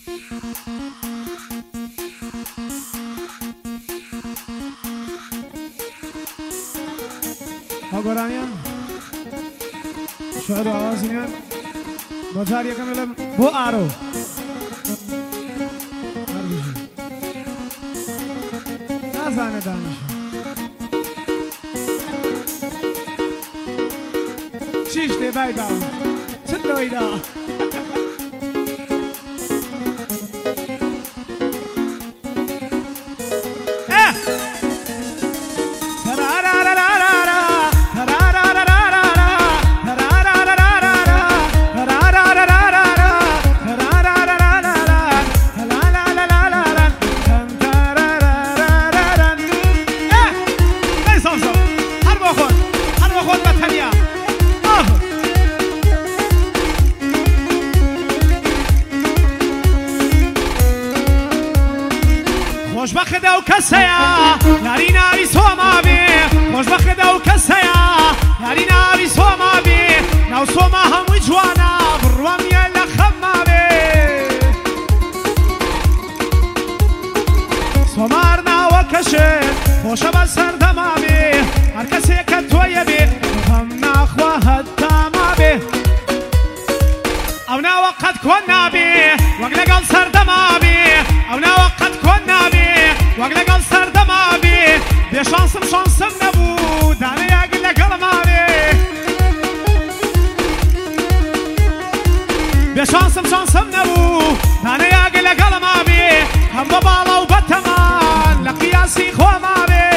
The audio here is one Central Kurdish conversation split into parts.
گۆرانیان شعر و ئاوازیان بۆ جار یەکەم لەم بۆ ئارۆ نازانە دانیش چیش دێ بای باو چت لۆیدا خوشبخت او کسیا یاری ناری سوما بی خوشبخت او کسیا یاری ناری سوما بی نو سوما هموی جوانا بروام یلا خما بی سومار ناو کشه خوشا بسر دما بی هر کسی که توی بی هم نخواهد تما بی او نا وقت کن نبی وقت لگل سر دما بی او نا وقت کن نبی وقت لگل سر دما بی بی شانسم نبود دانه یاگ لگل ما بی بی شانسم نبود دانه یاگ لگل ما بی هم ببالا و بتمان لقیاسی خوا ما بی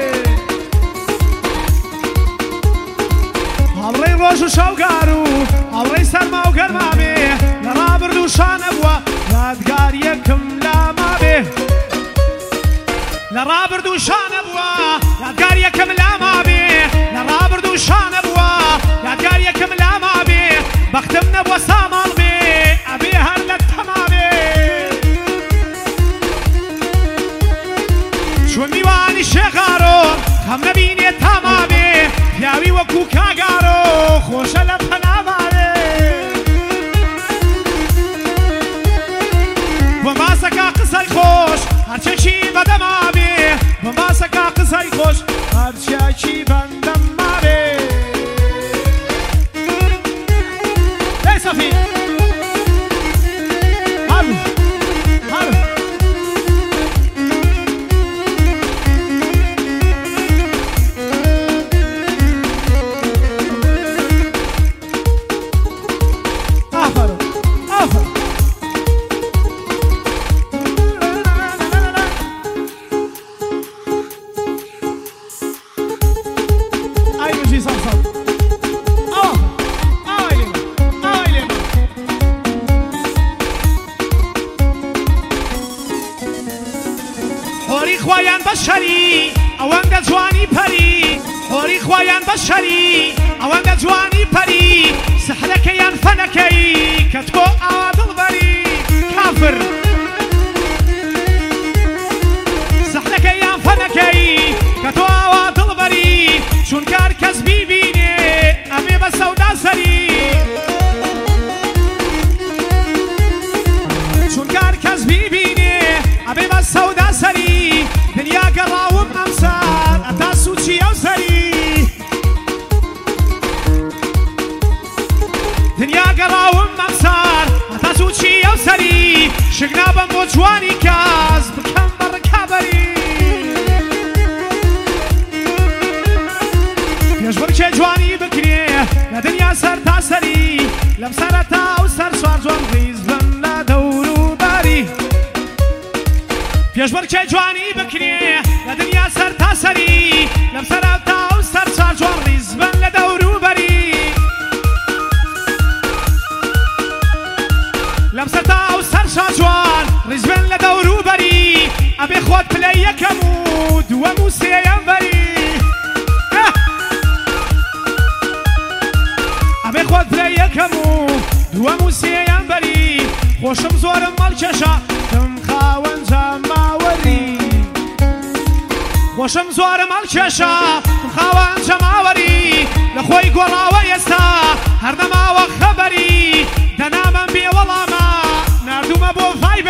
هاوڕێی ڕۆژ و شەوگار و هاوڕێی سەرما و گەرما بێ لە ڕابرد و شانە بووە یادگاریەکم لاما بێ لە ڕابرد و شانە بووە یادگاریەکەم لاما بێ لە ڕابرد و شانە بووە یادگاریەکەم لاما بێ بەختم نەبووە ساماڵ بێ ئەبێ هەر لە تەما بێ چۆن میوانی شێغارۆ خەم نەبینێ تاما بێ پیاوی وەکو کاگارۆ خۆشە لە پەناما بێ بۆمباسەکە قسەی خۆش هەرچێکی بەدەما بێ بۆمباسەکە قسەی خۆش هەرچێکی بەندەما بێ دەی سەفی خوایان بەشەری ئەوەندە جوانی پەری حۆری خوایان بەشەری ئەوەندە جوانی پەری سەحرەکەیان فەنەکەی کە تۆ ئاوا دڵبەری کافر سەحرەکەیان فەنەکەی کە تۆ ئاوا دڵبەری چونکە هەر کەس بیبینێ ئەبێ بە سەودا سەری چونکە هەر کەس بیبینێ ئەبێ بە سەودا سەری دنیا گەڕاوم ئەمسار ئەتا سوچی ئەو سەری دنیا گەڕاوم ئەمسار ئەتا سوچی ئەو سەری شک نابەم بۆ جوانی کەس بکەم بە ڕکابەری پێشبڕکێ جوانی بکرێ لە دنیا سەر تا سەری لەم سەرەتا و سەر سوار جوان ڕیز بن لە دەور و بەری پێشبڕکێ جوانی بکرێ لە دنیا سەر تا سەری لەم سەرەتا و سەر چار جوان ڕیز بن لە دەور و بەری لەم سەرتا و سەر چار جوان ڕیز بن لە دەور و بەری ئەبێ خۆت پلەی یەکەم و دووەم و سێیەم بەری ئەبێ خۆت پلەی یەکەم و دووەم و سێیەم بەری خۆشم زۆرم مەڵکێشە دم خاوەنجە ماوەری خۆشم زۆرم هەڵکێشە خاوەنجە ماوەری لە خۆی گۆڕاوە ئێستا هەر نەماوە خەبەری دەنامەم بێ وەڵامە نردومە بۆ ڤایبەری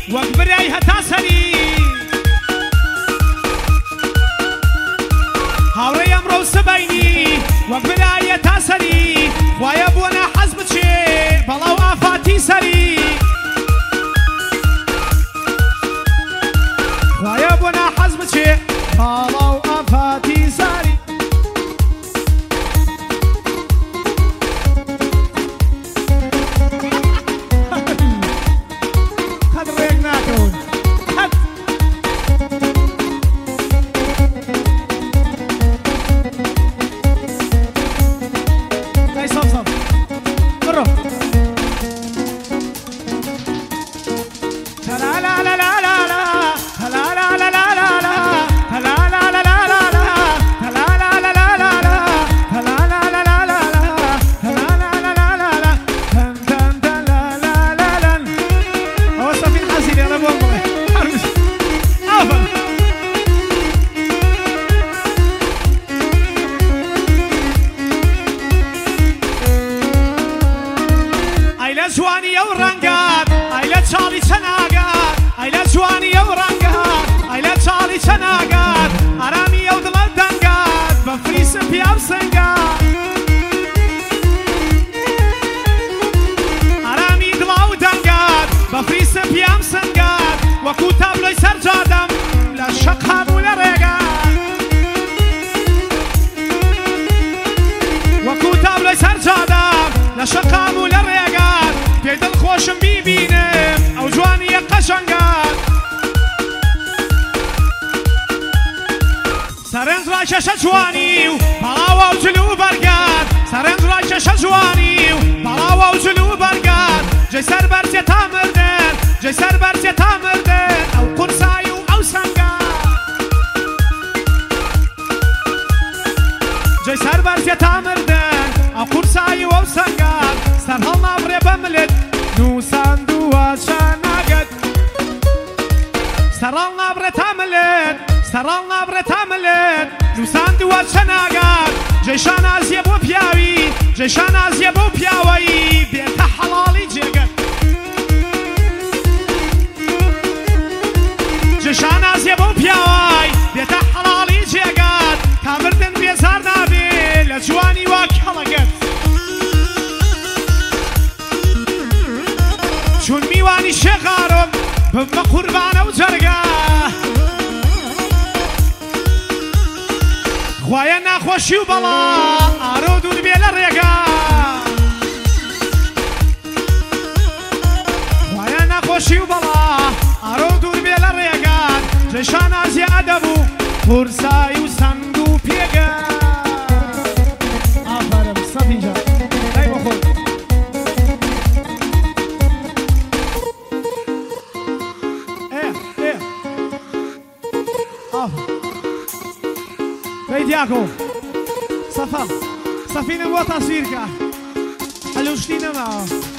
وەک برای هەتا سەری هاوڕێی ئەمڕۆ و سبەینی وەک برای هەتا سەری خوایە بۆ ناحەز بچێ بەڵاو ئافاتی سەری خوایە بۆ ناحەز بچێ بەڵاو ئافاتی سەری جوانی ئەو ڕەنگات ئایلە چاڵی چەناگات ئایلە جوانی ئەو ڕەنگات ئایلە چاڵی چەناگات ئارامی ئەو دڵە دەنگات بە فریسم پیاو سنگات ئارامی دڵاو دەنگات بە فریسم پیام سنگات وەکو تابلۆی سەرجادەم لە شەق هەموو لە ڕێگات وەکو تابلۆی سەرجادەم لە شەق هەموو لە ڕێگات پێی دڵخۆشم بیبینم ئەو جوانیە قەشەنگات سەرنج ڕای شەشە جوانی و بەڵاوە و جلو بەرگات سەرنج ڕای شەشە جوانی و بەڵاوە و جلو بەرگات جێی سەر بەرزیە تا مردن جێی سەر بەرزیە تا مردن ئەو قورسایی و ئەو سەنگات جێی سەر بەرزیە تا مردن ئەو قورسایی و ئەو سەنگات سەر هەڵ نابڕێ بە ملت نووساندووە شاناگەت سەرهەڵ نابڕێ تا ملت سەرهەڵ نابڕێ تا ملت نووساندووە شەناگات جێی شانازیە بۆ پیاوی جێی شانازیە بۆ پیاوەی بێتە حەڵاڵی جێگەت جێی شانازیە بۆ پیاوەی بێتە حەڵاڵی جێگات تا مردن بێزار نابێ لە جوانی وا کەڵەگەت چون میوانی شێغارم بمە قوربانە و جەرگە خوایە ناخۆشی و بەڵا ئارۆ دوور بێ لە ڕێگە خوایە ناخۆشی و بەڵا ئارۆ دوور بێ لە ڕێگات جێی شانازیە ئەدەب و قورسایی و سەنگ و پێگە ئافەرم سەفینجا دای بە خۆت Diaco, Safa, Safina boa tasvirka, Alushtina ma.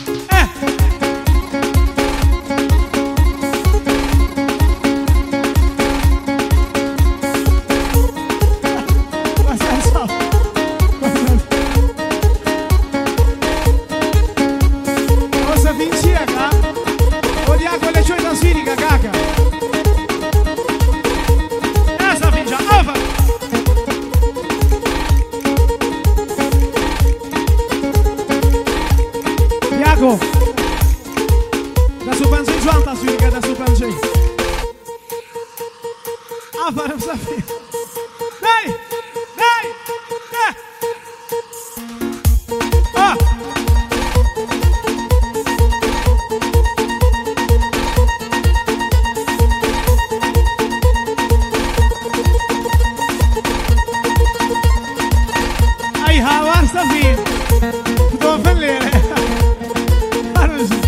Cosa vincia ca? O Diaco le sue tasvirka caca. Safinja, over. Diaco, da su panzei Joan tasvirka, da su panzei. Aferin Safiye. Hey! Hey! Hey! Ah! Ay hava Safiye. Kutofun lere. Arıcı.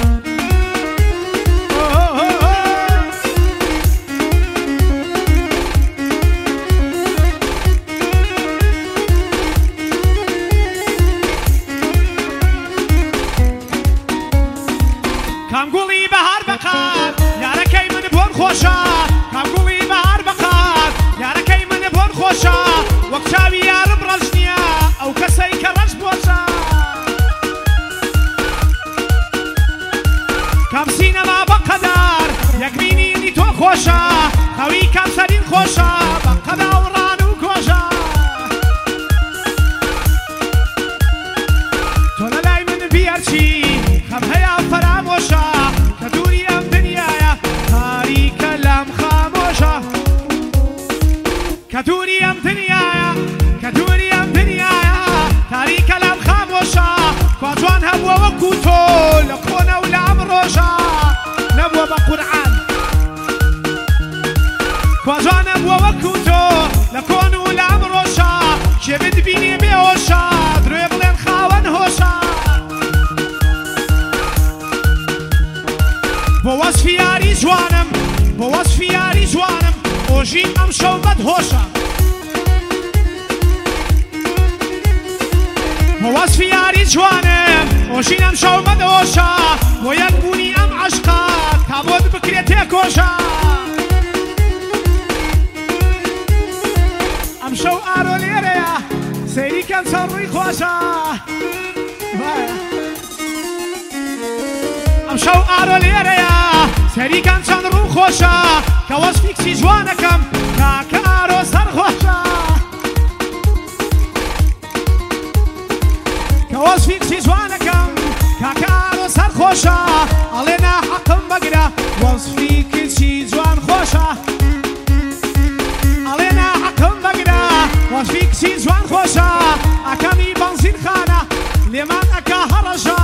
کامگوڵی بەهار بەقات یارەکەی من بۆن خۆشە کامگوڵی بەهار بەقات یارەکەی من بۆن خۆشە وەک چاوی یارم ڕەش نییە ئەو کەسەی کە ڕەش بۆشە بچی خەم هەیە فەرامۆشە کە دووری ئەم دنیایە تاریکە لەم خامۆشە کە دووری ئەم دنیایە کە دووری ئەم دنیایە تاریکە لەم خامۆشە خوا جوان هەبووە وەکو تۆ لە کۆنە و لە ئەم ڕۆژە نەبووە بە قورعان خوا جوان هەبووە وەکو تۆ لە کۆن و لە ئەم ڕۆژە کێ بتبینێ بێهۆشە درێ بڵێن خاوەن هۆشە بۆ وەسفی یاری جوانم بۆ وەسفی یاری جوانم ئۆژین ئەم شەو بەدهۆشە بۆ وەسفی یاری جوانم ئۆژین ئەم شەو بەدهۆشە بۆ یەکبوونی ئەم عەشقە تا بۆت بکرێت تێکۆشە ئەم شەو ئارۆ لێرەیە سەیری کەم چەند ڕووی خۆشە ئەم شەو ئارۆ لێرەیە سەریکان چەند ڕوو خۆشە کە وەسفی کچی جوانەکەم کاکە ئارۆ سەرخۆشە کە وەسفی کچی جوانەکەم کاکە ئارۆ سەرخۆشە ئەڵێ ناحەقم بەگرە وەسفی کچی جوان خۆشە ئەڵێ ناحەقم بەگرە وەسفی کچی جوان خۆشە ئەکەمی بەنزین خانە لێمان ئەکا هەڕەژە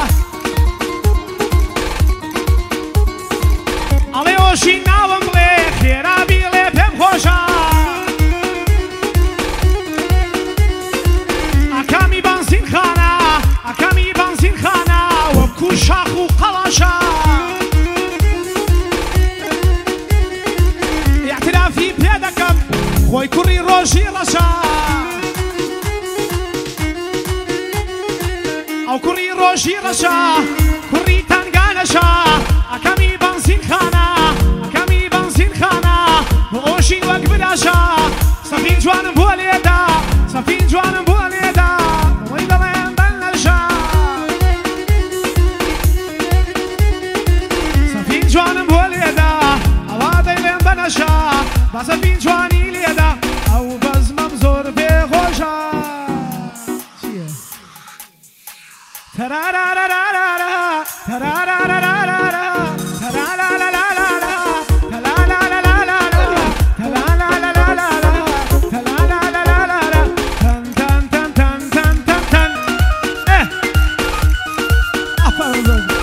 ئەڵێ ئۆژین ناوم بڵێ خێرا بیڵێ پێم خۆشە ئەکەمی بەنزین خانە ئەکەمی بەنزین خانە وەکو شاخ و قەڵاشە ئیعترافی پێ دەکەم خۆی کوڕی ڕۆژی ڕەشە ئەو کوڕی ڕۆژی ڕەشە کوڕی تەنگانەشە ئەکەمی بەنزین خانە ئەکەمی بەنزین خانە بۆ ئۆژین وەک براشە سەفین جوانم بۆ لێدا سەفین جوانم بۆ لێدا وەی دەڵێم بەلەژە سەفین جوانم بۆ لێدا ئەوا دەیڵێم بەنەشە بە سەفین جوانی لێدا ئەو بەزمەم زۆر پێخۆشە تەرارارارارارا تەرارارارارا Aferin.